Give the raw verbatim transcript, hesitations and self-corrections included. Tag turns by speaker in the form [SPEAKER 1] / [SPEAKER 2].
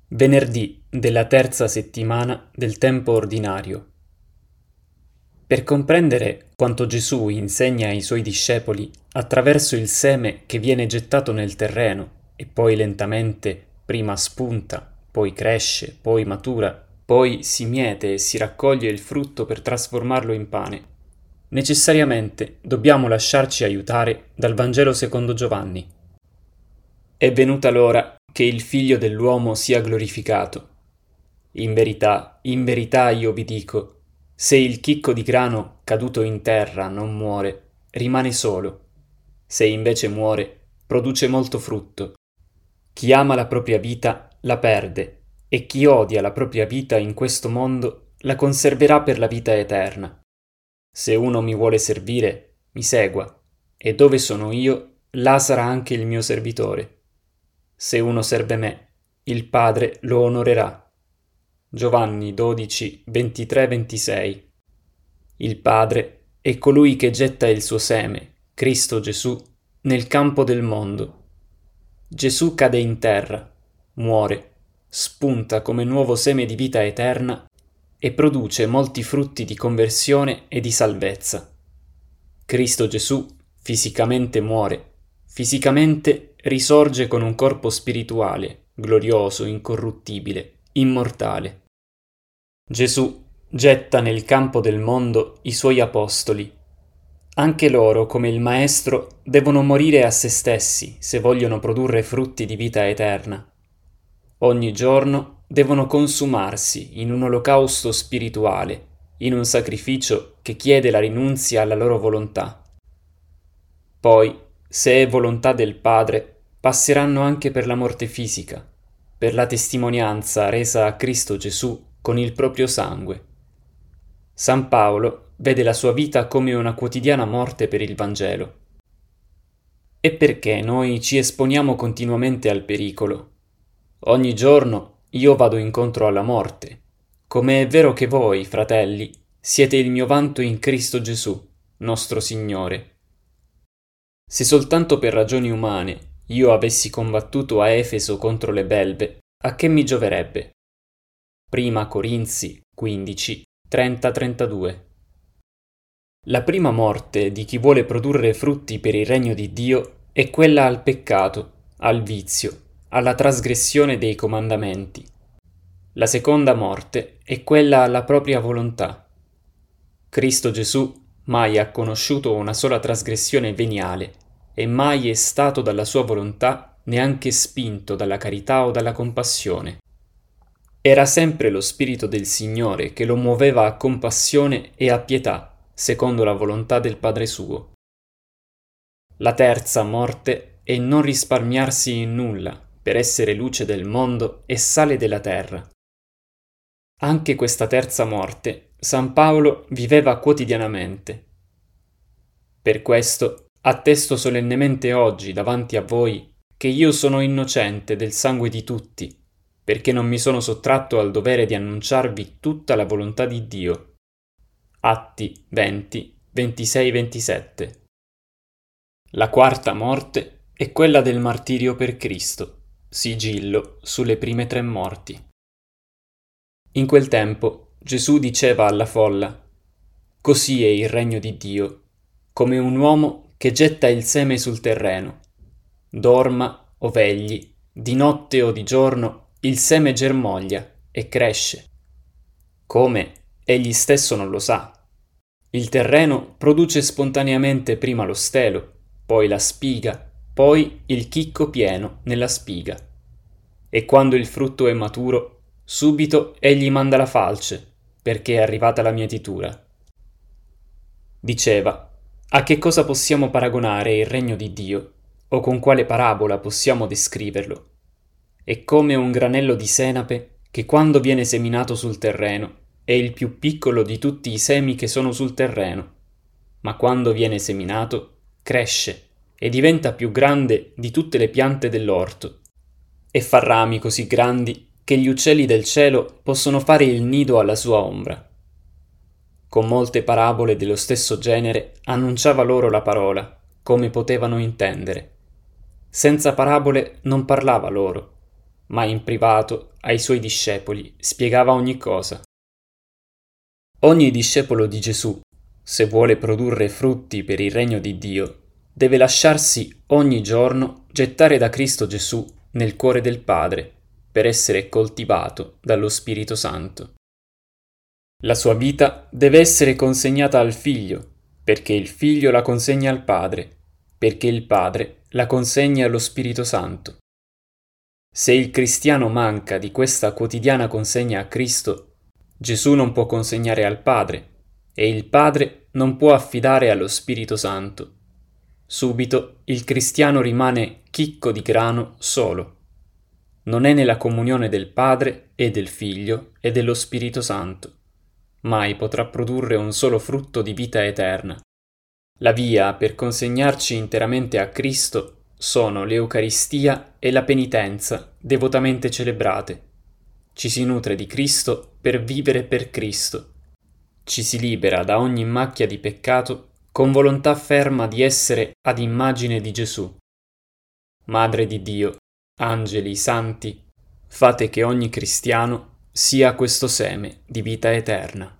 [SPEAKER 1] Venerdì della terza settimana del tempo ordinario. Per comprendere quanto Gesù insegna ai suoi discepoli attraverso il seme che viene gettato nel terreno e poi lentamente prima spunta, poi cresce, poi matura, poi si miete e si raccoglie il frutto per trasformarlo in pane, necessariamente dobbiamo lasciarci aiutare dal Vangelo secondo Giovanni. È venuta l'ora che il Figlio dell'uomo sia glorificato. In verità, in verità io vi dico, se il chicco di grano caduto in terra non muore, rimane solo. Se invece muore, produce molto frutto. Chi ama la propria vita la perde, e chi odia la propria vita in questo mondo la conserverà per la vita eterna. Se uno mi vuole servire, mi segua, e dove sono io, là sarà anche il mio servitore. Se uno serve me, il Padre lo onorerà. Giovanni dodici, ventitré ventisei. Il Padre è colui che getta il suo seme, Cristo Gesù, nel campo del mondo. Gesù cade in terra, muore, spunta come nuovo seme di vita eterna e produce molti frutti di conversione e di salvezza. Cristo Gesù fisicamente muore, fisicamente risorge con un corpo spirituale, glorioso, incorruttibile, immortale. Gesù getta nel campo del mondo i suoi apostoli. Anche loro, come il Maestro, devono morire a se stessi se vogliono produrre frutti di vita eterna. Ogni giorno devono consumarsi in un olocausto spirituale, in un sacrificio che chiede la rinunzia alla loro volontà. Poi, se è volontà del Padre, passeranno anche per la morte fisica, per la testimonianza resa a Cristo Gesù con il proprio sangue. San Paolo vede la sua vita come una quotidiana morte per il Vangelo. E perché noi ci esponiamo continuamente al pericolo? Ogni giorno io vado incontro alla morte, come è vero che voi, fratelli, siete il mio vanto in Cristo Gesù, nostro Signore. Se soltanto per ragioni umane io avessi combattuto a Efeso contro le belve, a che mi gioverebbe? Prima Corinzi quindici, trenta trentadue. La prima morte di chi vuole produrre frutti per il regno di Dio è quella al peccato, al vizio, alla trasgressione dei comandamenti. La seconda morte è quella alla propria volontà. Cristo Gesù mai ha conosciuto una sola trasgressione veniale e mai è stato dalla sua volontà neanche spinto dalla carità o dalla compassione. Era sempre lo Spirito del Signore che lo muoveva a compassione e a pietà, secondo la volontà del Padre suo. La terza morte è non risparmiarsi in nulla per essere luce del mondo e sale della terra. Anche questa terza morte San Paolo viveva quotidianamente. Per questo attesto solennemente oggi davanti a voi che io sono innocente del sangue di tutti, perché non mi sono sottratto al dovere di annunciarvi tutta la volontà di Dio. Atti venti, ventisei ventisette. La quarta morte è quella del martirio per Cristo, sigillo sulle prime tre morti. In quel tempo Gesù diceva alla folla: «Così è il regno di Dio, come un uomo che getta il seme sul terreno. Dorma o vegli, di notte o di giorno, il seme germoglia e cresce. Come? Egli stesso non lo sa. Il terreno produce spontaneamente prima lo stelo, poi la spiga, poi il chicco pieno nella spiga. E quando il frutto è maturo, subito egli manda la falce, perché è arrivata la mietitura». Diceva: a che cosa possiamo paragonare il regno di Dio, o con quale parabola possiamo descriverlo? È come un granello di senape che quando viene seminato sul terreno è il più piccolo di tutti i semi che sono sul terreno, ma quando viene seminato cresce e diventa più grande di tutte le piante dell'orto e fa rami così grandi che gli uccelli del cielo possono fare il nido alla sua ombra. Con molte parabole dello stesso genere annunciava loro la parola, come potevano intendere. Senza parabole non parlava loro. ma in privato ai suoi discepoli spiegava ogni cosa. Ogni discepolo di Gesù, se vuole produrre frutti per il regno di Dio, deve lasciarsi ogni giorno gettare da Cristo Gesù nel cuore del Padre per essere coltivato dallo Spirito Santo. La sua vita deve essere consegnata al Figlio, perché il Figlio la consegna al Padre, perché il Padre la consegna allo Spirito Santo. Se il cristiano manca di questa quotidiana consegna a Cristo, Gesù non può consegnare al Padre e il Padre non può affidare allo Spirito Santo. Subito il cristiano rimane chicco di grano solo. Non è nella comunione del Padre e del Figlio e dello Spirito Santo. Mai potrà produrre un solo frutto di vita eterna. La via per consegnarci interamente a Cristo sono l'Eucaristia e la penitenza devotamente celebrate. Ci si nutre di Cristo per vivere per Cristo. Ci si libera da ogni macchia di peccato con volontà ferma di essere ad immagine di Gesù. Madre di Dio, angeli, santi, fate che ogni cristiano sia questo seme di vita eterna.